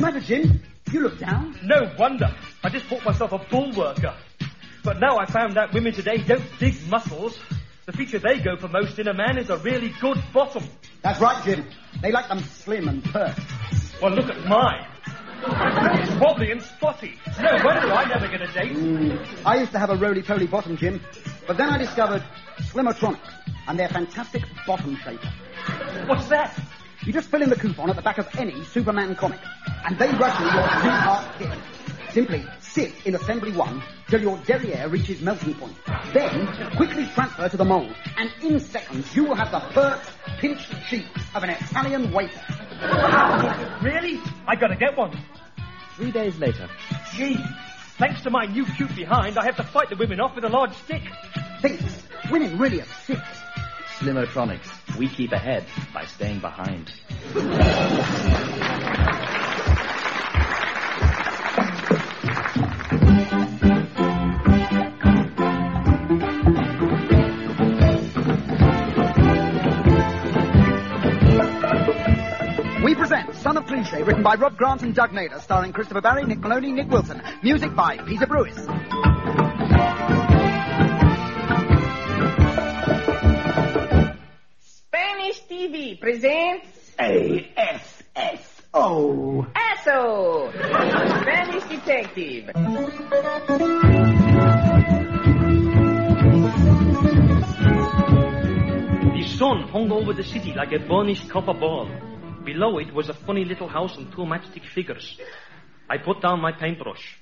the matter, Jim? You look down. No wonder. I just bought myself a bull worker. But now I found out women today don't dig muscles. The feature they go for most in a man is a really good bottom. That's right, Jim. They like them slim and pert. Well, look at mine. It's wobbly and spotty. No wonder I never get a date. I used to have a roly-poly bottom, Jim. But then I discovered Slimatronics and their fantastic bottom shaper. What's that? You just fill in the coupon at the back of any Superman comic, and they rush you your sweetheart kit. Simply sit in assembly 1 till your derriere reaches melting point. Then quickly transfer to the mold, and in seconds you will have the pert, pinched cheek of an Italian waiter. Really? I gotta get one. 3 days later. Gee, thanks to my new cute behind, I have to fight the women off with a large stick. Thinks women really are sick. Slimotronics. We keep ahead by staying behind. We present Son of Cliche, written by Rob Grant and Doug Nader, starring Christopher Barry, Nick Maloney, Nick Wilson. Music by Peter Brewis. Spanish TV presents ASSO. ASSO, Spanish Detective. The sun hung over the city like a burnished copper ball. Below it was a funny little house and 2 matchstick figures. I put down my paintbrush.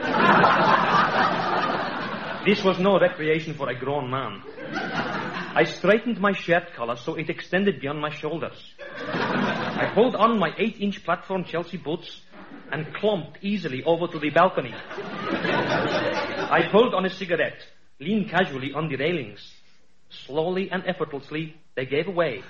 This was no recreation for a grown man. I straightened my shirt collar so it extended beyond my shoulders. I pulled on my 8-inch platform Chelsea boots and clumped easily over to the balcony. I pulled on a cigarette, leaned casually on the railings. Slowly and effortlessly, they gave way.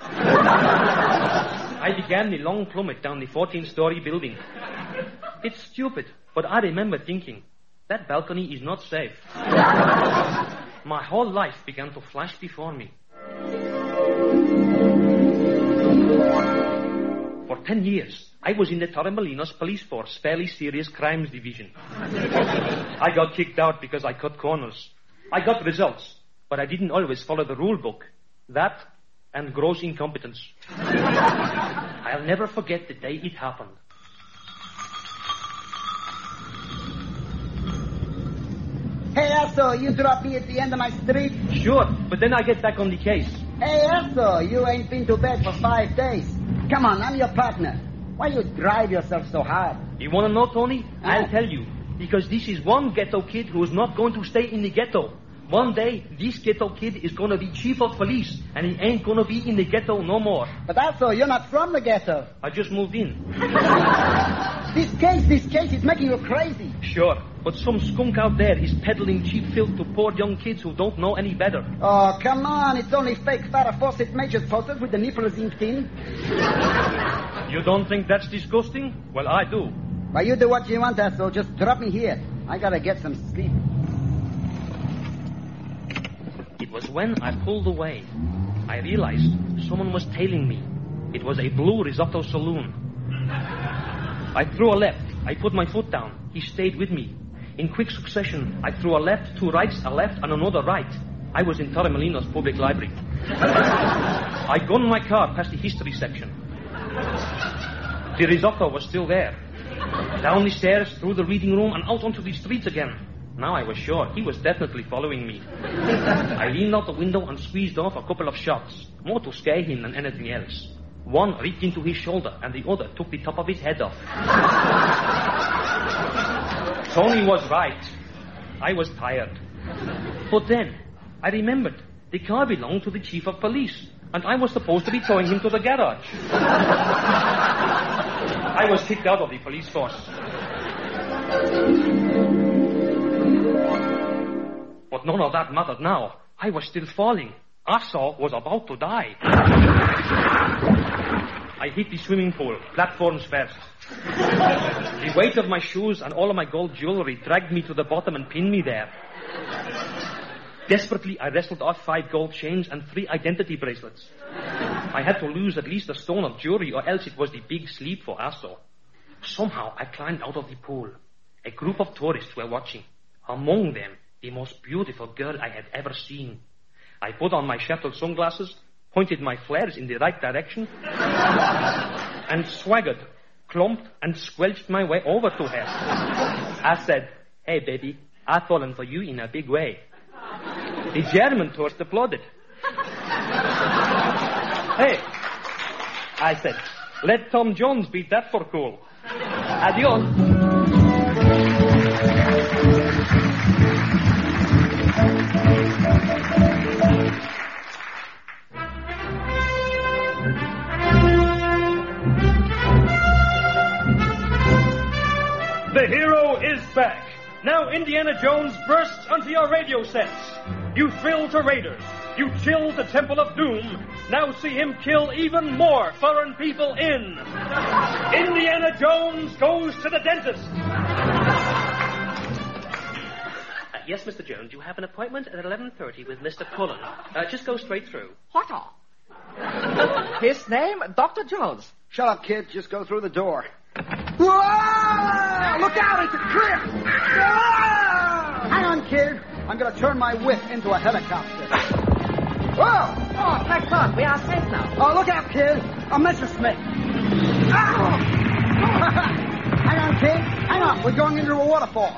I began the long plummet down the 14-story building. It's stupid, but I remember thinking, that balcony is not safe. My whole life began to flash before me. For 10 years, I was in the Torremolinos Police Force Fairly Serious Crimes Division. I got kicked out because I cut corners. I got results, but I didn't always follow the rule book. That and gross incompetence. I'll never forget the day it happened. Hey, Asso, you drop me at the end of my street? Sure, but then I get back on the case. Hey, Asso, you ain't been to bed for 5 days. Come on, I'm your partner. Why you drive yourself so hard? You want to know, Tony? I'll tell you. Because this is one ghetto kid who is not going to stay in the ghetto. One day, this ghetto kid is going to be chief of police, and he ain't going to be in the ghetto no more. But also, you're not from the ghetto. I just moved in. This case is making you crazy. Sure, but some skunk out there is peddling cheap filth to poor young kids who don't know any better. Oh, come on, it's only fake Farrah Fawcett Majors posters with the nipples inked in. You don't think that's disgusting? Well, I do. Well, you do what you want, Asso. Just drop me here. I gotta get some sleep. It was when I pulled away, I realized someone was tailing me. It was a blue risotto saloon. I threw a left. I put my foot down. He stayed with me. In quick succession, I threw a left, 2 rights, a left, and another right. I was in Torremolinos Public Library. I gunned my car past the history section. The risotto was still there. Down the stairs, through the reading room, and out onto the streets again. Now I was sure he was definitely following me. I leaned out the window and squeezed off a couple of shots, more to scare him than anything else. One reached into his shoulder, and the other took the top of his head off. Tony was right. I was tired. But then, I remembered the car belonged to the chief of police, and I was supposed to be towing him to the garage. I was kicked out of the police force. But none of that mattered now. I was still falling. Asso was about to die. I hit the swimming pool, platforms first. The weight of my shoes and all of my gold jewelry dragged me to the bottom and pinned me there. Desperately, I wrestled off 5 gold chains and 3 identity bracelets. I had to lose at least a stone of jewelry, or else it was the big sleep for Asso. Somehow I climbed out of the pool. A group of tourists were watching. Among them, the most beautiful girl I had ever seen. I put on my shuttle sunglasses, pointed my flares in the right direction, and swaggered, clumped, and squelched my way over to her. I said, "Hey, baby, I've fallen for you in a big way." The German tourist applauded. "Hey," I said, "let Tom Jones beat that for cool. Adios." The hero is back. Now Indiana Jones bursts onto your radio sets. You thrill to raiders. You chill to Temple of Doom. Now see him kill even more foreign people in Indiana Jones Goes to the Dentist. Yes, Mr. Jones, you have an appointment at 11:30 with Mr. Cullen. Just go straight through. What? His name, Dr. Jones. Shut up, kid. Just go through the door. Whoa! Look out, it's a cliff! Whoa! Hang on, kid. I'm going to turn my whip into a helicopter. Whoa! Oh, thank God, we are safe now. Oh, look out, kid. A Messerschmitt. Ow! Hang on, kid. Hang on. We're going into a waterfall.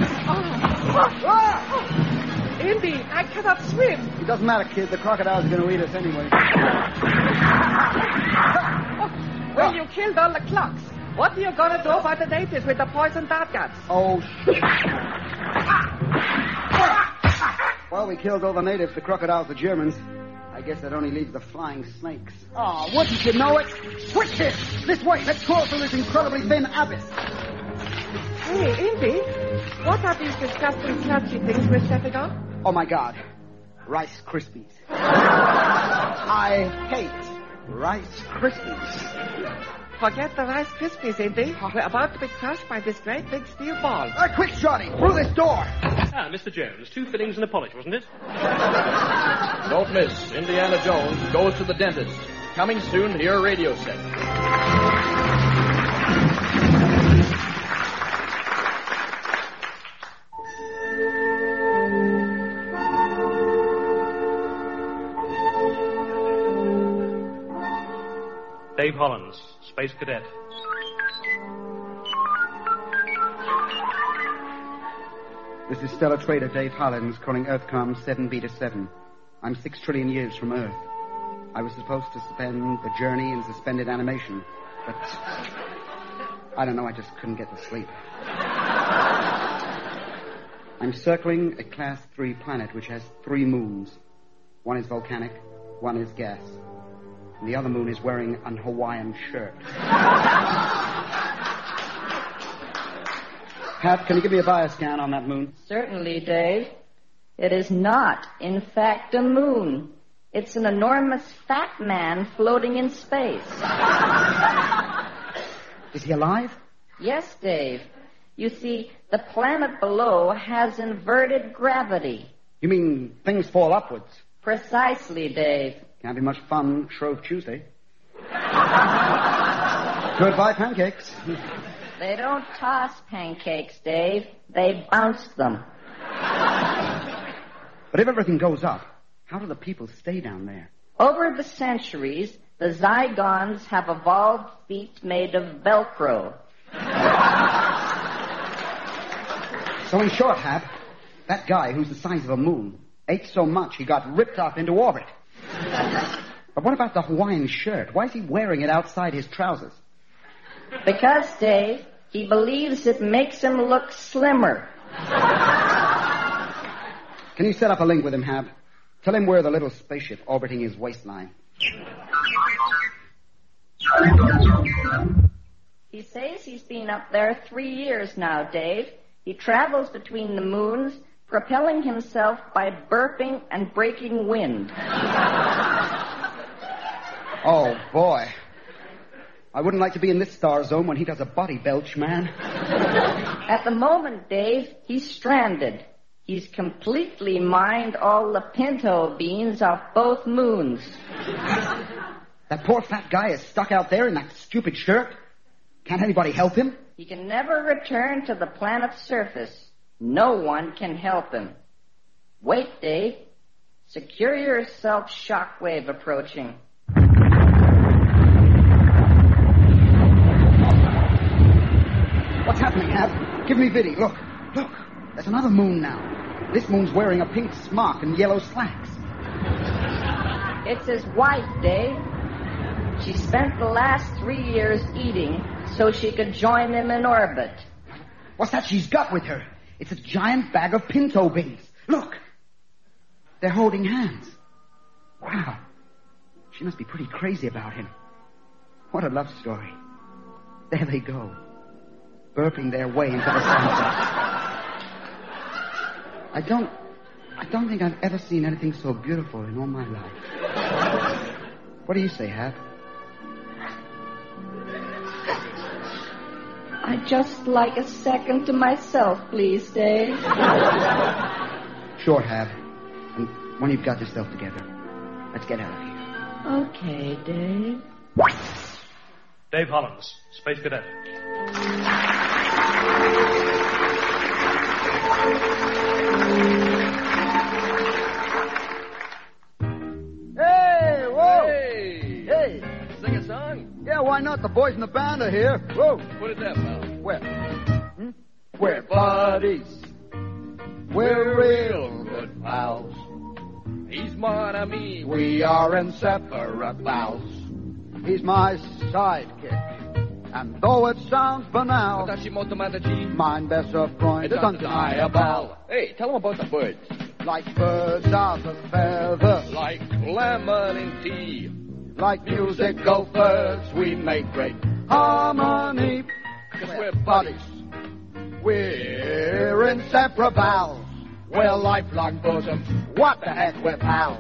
Indy, I cannot swim. It doesn't matter, kid. The crocodiles are going to eat us anyway. Well, you killed all the clocks. What are you going to do about the natives with the poison dart guns? Oh, shit. Well, we killed all the natives, the crocodiles, the Germans. I guess that only leaves the flying snakes. Oh, wouldn't you know it? Quick, kid! This way! Let's crawl through this incredibly thin abyss. Hey, Indy, what are these disgusting clutchy things we're stepping on? Oh, my God. Rice Krispies. I hate Rice Krispies. Forget the Rice Krispies, Indy. We're about to be crushed by this great big steel ball. Quick, Shorty! Through this door! Ah, Mr. Jones, 2 fillings and a polish, wasn't it? Don't miss Indiana Jones Goes to the Dentist. Coming soon to your radio set. Dave Hollins, Space Cadet. This is Stellar Trader Dave Hollins calling Earthcom 7B-7. I'm 6 trillion years from Earth. I was supposed to spend the journey in suspended animation, but I don't know, I just couldn't get to sleep. I'm circling a Class 3 planet which has 3 moons. One is volcanic, one is gas. And the other moon is wearing an Hawaiian shirt. Pat, can you give me a bioscan on that moon? Certainly, Dave. It is not, in fact, a moon. It's an enormous fat man floating in space. Is he alive? Yes, Dave. You see, the planet below has inverted gravity. You mean things fall upwards? Precisely, Dave. Can't be much fun Shrove Tuesday. Goodbye, pancakes. They don't toss pancakes, Dave. They bounce them. But if everything goes up, how do the people stay down there? Over the centuries, the Zygons have evolved feet made of Velcro. So in short, Hap, that guy who's the size of a moon ate so much he got ripped up into orbit. But what about the Hawaiian shirt? Why is he wearing it outside his trousers? Because, Dave, he believes it makes him look slimmer. Can you set up a link with him, Hap? Tell him we're the little spaceship orbiting his waistline. He says he's been up there 3 years now, Dave. He travels between the moons, propelling himself by burping and breaking wind. Oh, boy. I wouldn't like to be in this star zone when he does a body belch, man. At the moment, Dave, he's stranded. He's completely mined all the pinto beans off both moons. That poor fat guy is stuck out there in that stupid shirt. Can't anybody help him? He can never return to the planet's surface. No one can help him. Wait, Dave. Secure yourself, shockwave approaching. What's happening, Hap? Give me Biddy. Look. There's another moon now. This moon's wearing a pink smock and yellow slacks. It's his wife, Dave. She spent the last 3 years eating so she could join him in orbit. What's that she's got with her? It's a giant bag of pinto beans. Look. They're holding hands. Wow. She must be pretty crazy about him. What a love story. There they go. Burping their way into the sunset. I don't think I've ever seen anything so beautiful in all my life. What do you say, Hap? I'd just like a second to myself, please, Dave. Sure, Hap. And when you've got yourself together, let's get out of here. Okay, Dave. Dave Hollins, Space Cadet. Hey, whoa! Hey! Sing a song? Yeah, why not? The boys in the band are here. Whoa! What is that, pal? Where? We're buddies. We're real good pals. He's mon ami. We are inseparables. He's my sidekick. And though it sounds banal, Watashi motomachi. mein bester Freund is undeniable. Hey, tell him about the birds. Like birds of a feather, Like lemon in tea. like musical birds, we make great harmony. 'Cause we're buddies. We're inseparables. We're lifelong bosoms. What the heck, we're pals.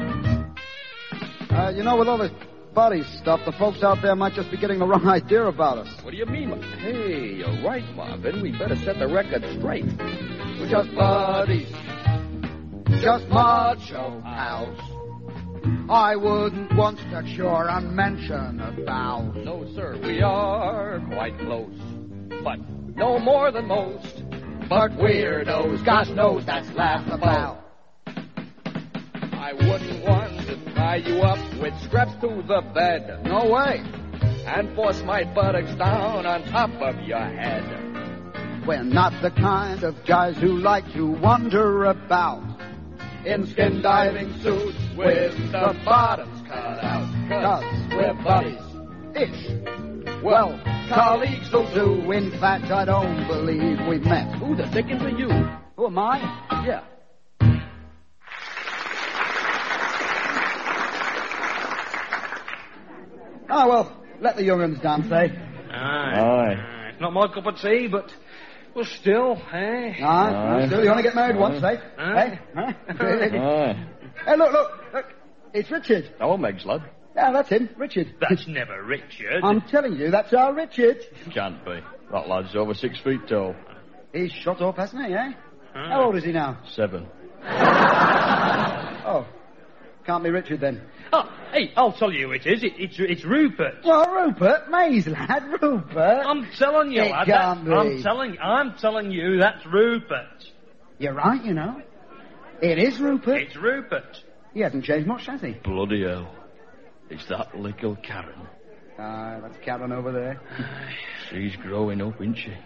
With all this buddy stuff, the folks out there might just be getting the wrong idea about us. What do you mean? Hey, you're right, Marvin. We better set the record straight. We're just buddies. Just macho pals. I wouldn't once touch your unmentioned pals. No, sir, we are quite close. But no more than most. But weirdos, gosh knows that's laughable. I wouldn't want to tie you up with straps to the bed No way. and force my buttocks down on top of your head. We're not the kind of guys who like to wander about in skin diving suits with the bottoms cut out. 'Cause we're buddies-ish. Well, colleagues will do. In fact, I don't believe we've met. Who the dickens are you? Who am I? Yeah. Oh, well, let the young uns dance, eh? Aye. It's not my cup of tea, but well, still, eh? Aye. Still, you only get married once, eh? Aye. Huh? Aye. Hey, look. It's Richard. Oh, Meg's lad. Yeah, that's him, Richard. That's never Richard. I'm telling you, that's our Richard. Can't be. That lad's over 6 feet tall. He's shot up, hasn't he, eh? How old is he now? 7. Oh, can't be Richard then. Oh, hey, I'll tell you who it is. It's Rupert. Well, Rupert, Mays lad, Rupert. I'm telling you, It lad. can't be. I'm telling you, that's Rupert. You're right, you know. It is Rupert. It's Rupert. He hasn't changed much, has he? Bloody hell. It's that little Karen. That's Karen over there. She's growing up, isn't she?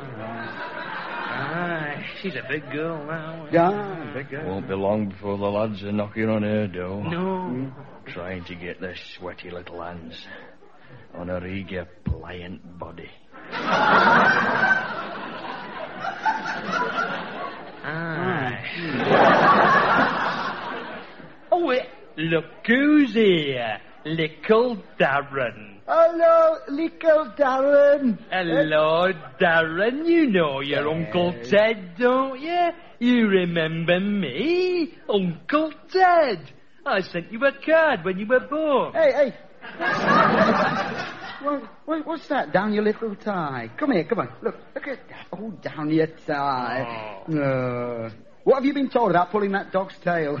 Aye, she's a big girl now. Yeah, big girl. Won't be long before the lads are knocking on her door. No. Trying to get their sweaty little hands on her eager, pliant body. Aye. Oh, look who's here. Little Darren. Hello, little Darren. Hello, Darren. You know your Uncle Ted, don't you? You remember me? Uncle Ted. I sent you a card when you were born. Hey. What's that down your little tie? Come here, come on. Look at that. Oh, down your tie. What have you been told about pulling that dog's tail?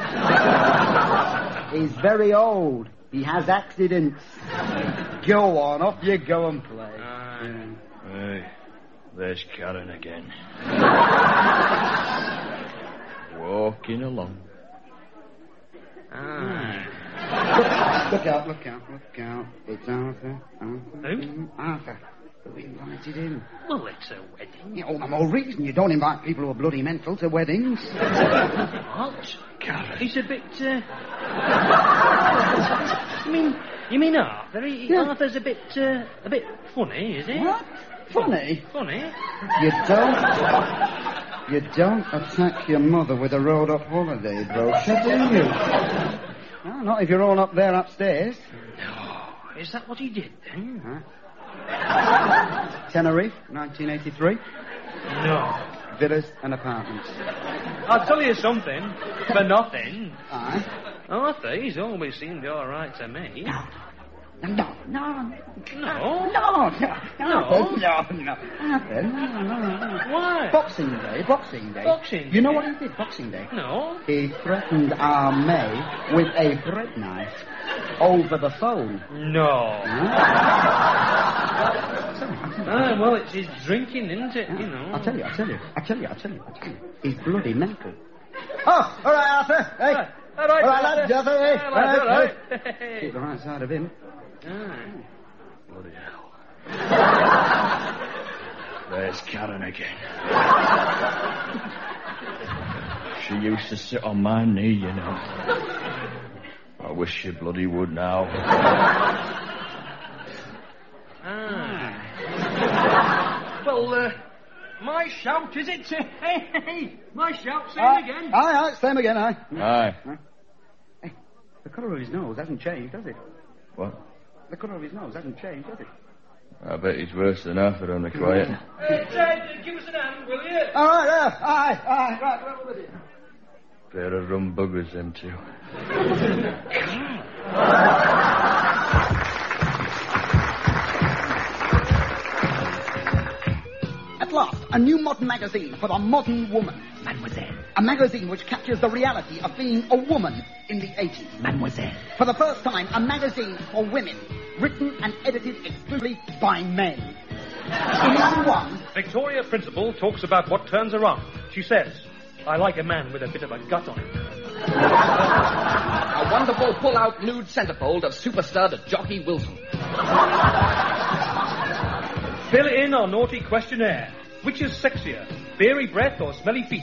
He's very old. He has accidents. Go on, off you go and play. Hey, there's Karen again. Walking along. Look out. It's Arthur. Who? Arthur. Who invited him? Well, it's a wedding. Yeah, all the more reason you don't invite people who are bloody mental to weddings. What? Karen. He's a bit, You mean Arthur? Arthur's a bit funny, is he? What? Funny? Funny? You don't attack your mother with a rolled-up holiday brochure, do you? No, not if you're all up there upstairs. No. Is that what he did, then? Huh? Tenerife, 1983. No. Villas and apartments. I'll tell you something. For nothing. Aye? Arthur, he's always seemed all right to me. No. No? No. Why? Boxing Day. Boxing You know Day? what he did, Boxing Day? No. He threatened our May with a bread knife over the phone. No. Huh? Well, it's his drinking, isn't it? You know. I'll tell you. He's bloody mental. Oh, all right, Arthur. Hey. All right, lads, Arthur. Hey. All right. Keep the right side of him. Bloody hell. There's Karen again. She used to sit on my knee, you know. I wish she bloody would now. Well, my shout, is it? Hey, my shout, say it again. Aye, same again, aye. Aye. Hey, the colour of his nose hasn't changed, has it? What? The colour of his nose hasn't changed, has it? I bet he's worse than Arthur on the quiet. Hey, Ted, give us an hand, will you? All right, aye, right, well with it. Pair of rum buggers, them two. At last, a new modern magazine for the modern woman. Mademoiselle. A magazine which captures the reality of being a woman in the 80s. Mademoiselle. For the first time, a magazine for women, written and edited exclusively by men. In issue 1... Victoria Principal talks about what turns her on. She says, I like a man with a bit of a gut on him. A wonderful pull-out nude centerfold of superstud Jockey Wilson. Fill in our naughty questionnaire. Which is sexier, beery breath or smelly feet?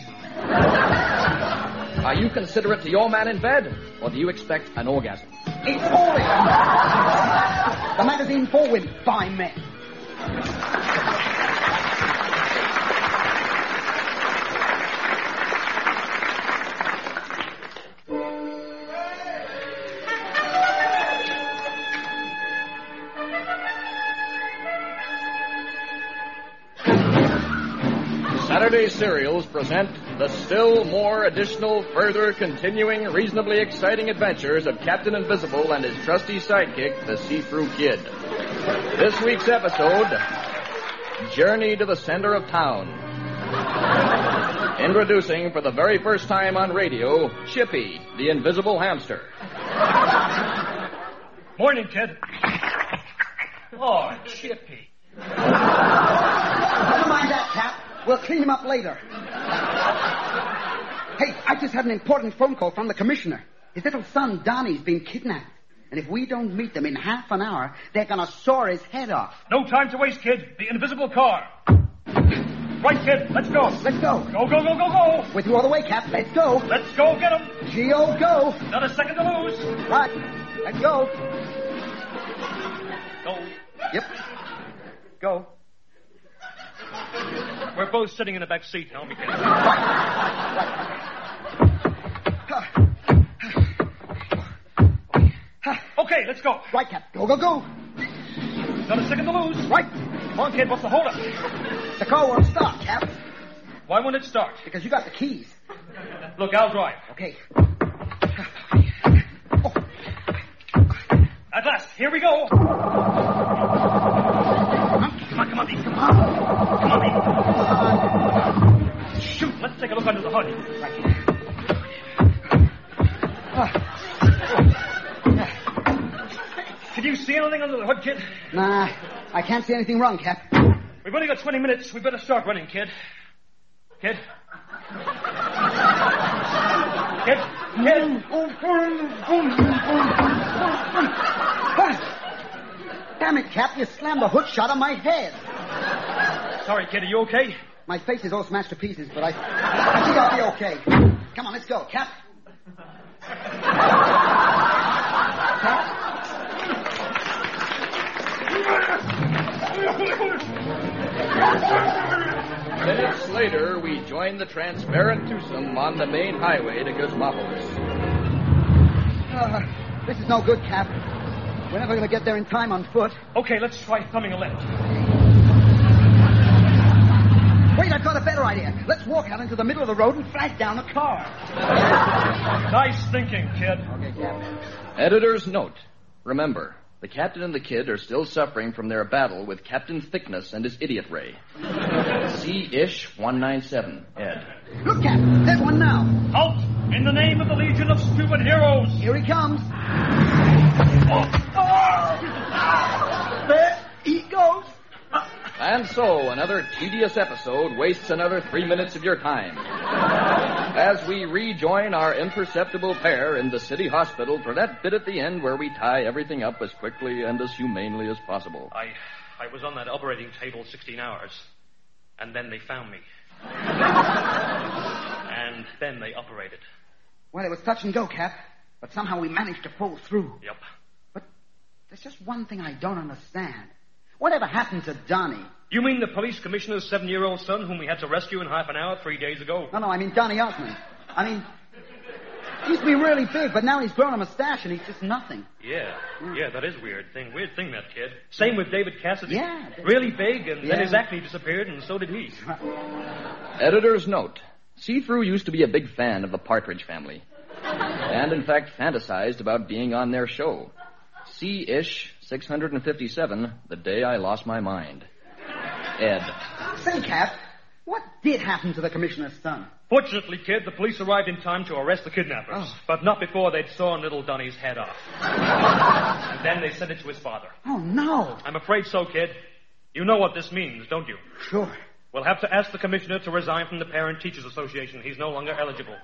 Are you considerate to your man in bed, or do you expect an orgasm? It's for women. The magazine for women, by men. Saturday Serials present the still more additional, further, continuing, reasonably exciting adventures of Captain Invisible and his trusty sidekick, the See-Through Kid. This week's episode, Journey to the Center of Town. Introducing for the very first time on radio, Chippy, the Invisible Hamster. Morning, kid. Oh, Chippy. Never mind that, Cap. We'll clean him up later. Hey, I just had an important phone call from the commissioner. His little son, Donnie's been kidnapped. And if we don't meet them in half an hour, they're going to saw his head off. No time to waste, kid. The invisible car. Right, kid. Let's go. Let's go. Go, go, go, go, go. With you all the way, Cap. Let's go. Let's go get him. G.O. go. Not a second to lose. Right. Let's go. Go. Yep. Go. We're both sitting in the back seat now, McKinney. Okay, let's go. Right, Cap. Go, go, go. Not a second to lose. Right. Come on, kid. What's the holdup? The car won't start, Cap, Why won't it start? because you got the keys. Look, I'll drive. Okay. At last, here we go. Come on, Dean. Come on. Come on, Dean. Shoot, let's take a look under the hood. Right. Can you see anything under the hood, kid? Nah. I can't see anything wrong, Cap. We've only got 20 minutes. We better start running, kid. Kid? Kid? Damn it, Cap, you slammed the hook shot on my head. Sorry, kid, are you okay? My face is all smashed to pieces, but I think I'll be okay. Come on, let's go, Cap. Minutes later, we join the transparent twosome on the main highway to Guzmopolis. This is no good, Cap. We're never going to get there in time on foot. Okay, let's try thumbing a left. Wait, I've got a better idea. Let's walk out into the middle of the road and flag down the car. Nice thinking, kid. Okay, Cap. Editor's note. Remember, the captain and the kid are still suffering from their battle with Captain Thickness and his idiot ray. C-ish 197, Ed. Look, Cap, there's one now. Halt! In the name of the Legion of Stupid Heroes! Here he comes. There he goes. And so, another tedious episode wastes another 3 minutes of your time. As we rejoin our imperceptible pair in the city hospital for that bit at the end where we tie everything up as quickly and as humanely as possible. I was on that operating table 16 hours, and then they found me. And then they operated. Well, it was touch and go, Cap, but somehow we managed to pull through. Yep. But there's just one thing I don't understand. Whatever happened to Donnie? You mean the police commissioner's 7-year-old son whom we had to rescue in half an hour 3 days ago? No, I mean Donnie Osmond. I mean, he used to be really big, but now he's grown a mustache and he's just nothing. Yeah, that is weird thing, that kid. Same with David Cassidy. Yeah. Really big, and then his acne disappeared, and so did he. Editor's note. See-Through used to be a big fan of the Partridge Family. And, in fact, fantasized about being on their show. C-ish 657, the day I lost my mind. Ed. Say, Cap, what did happen to the commissioner's son? Fortunately, kid, the police arrived in time to arrest the kidnappers. Oh. But not before they'd sawn little Donnie's head off. And then they sent it to his father. Oh, no. I'm afraid so, kid. You know what this means, don't you? Sure. We'll have to ask the commissioner to resign from the Parent Teachers Association. He's no longer eligible.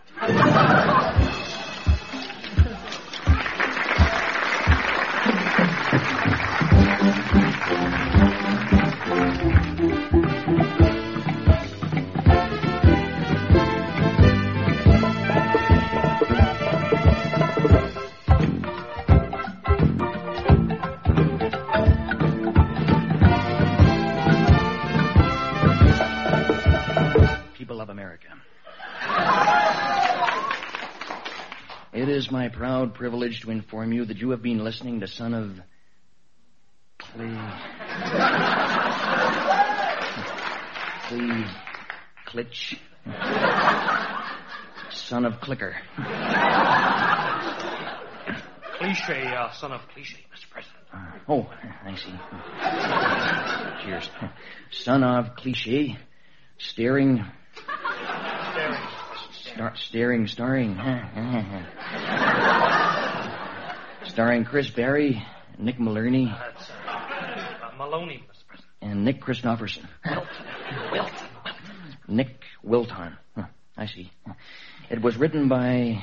It is my proud privilege to inform you that you have been listening to Son of Klitsch. Son of Clicker. Cliche, son of cliche, Mr. President. Oh, I see. Cheers. Son of Cliche, starring Chris Berry, Nick Malerney. That's Maloney, Mr. President. And Nick Christopherson. Wilton. Nick Wilton. I see. It was written by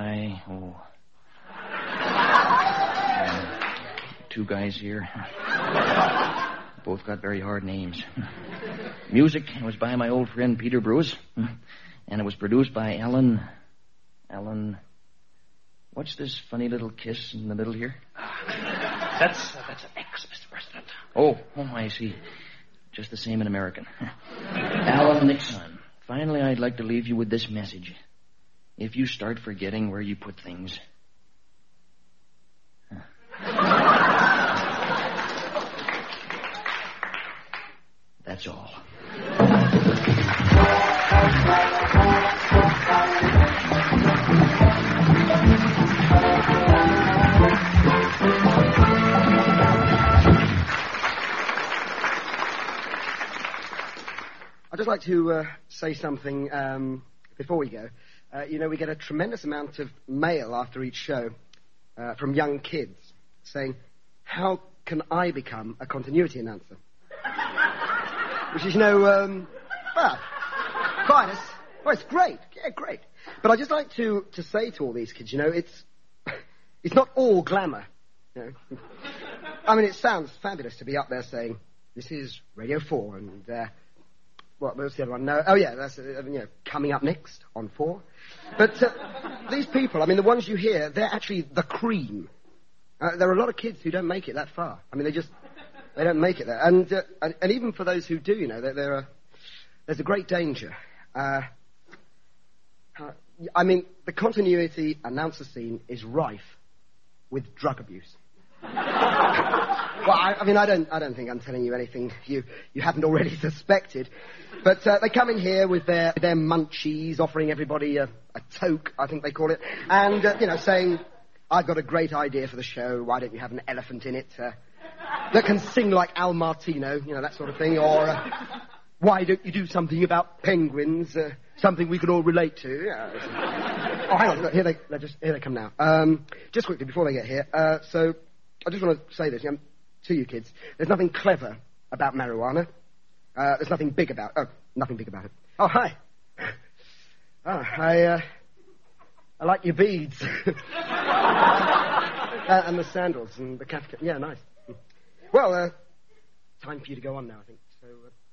two guys here. Both got very hard names. Music was by my old friend Peter Bruce. And it was produced by Alan... What's this funny little kiss in the middle here? That's an X, Mr. President. Oh, I see. Just the same in American. Alan Nixon. Finally, I'd like to leave you with this message. If you start forgetting where you put things... That's all. I'd just like to say something before we go. We get a tremendous amount of mail after each show from young kids saying, how can I become a continuity announcer? Which is, well, it's great. Yeah, great. But I'd just like to say to all these kids, it's not all glamour. I mean, it sounds fabulous to be up there saying, this is Radio 4, and, what was the other one? No, oh yeah, that's, coming up next on 4. But these people, I mean, the ones you hear, they're actually the cream. There are a lot of kids who don't make it that far. I mean, they don't make it there. And even for those who do, there's a great danger. I mean, the continuity announcer scene is rife with drug abuse. Well, I don't think I'm telling you anything you haven't already suspected. But they come in here with their munchies, offering everybody a toke, I think they call it, and, saying, I've got a great idea for the show, why don't you have an elephant in it that can sing like Al Martino, that sort of thing, or why don't you do something about penguins, something we can all relate to. Oh, hang on, look, here they come now. Just quickly, before they get here, so I just want to say this, to you kids. There's nothing clever about marijuana. There's nothing big about it. Oh, hi. I like your beads. And the sandals and the kafka. Yeah, nice. Well, time for you to go on now, I think. So,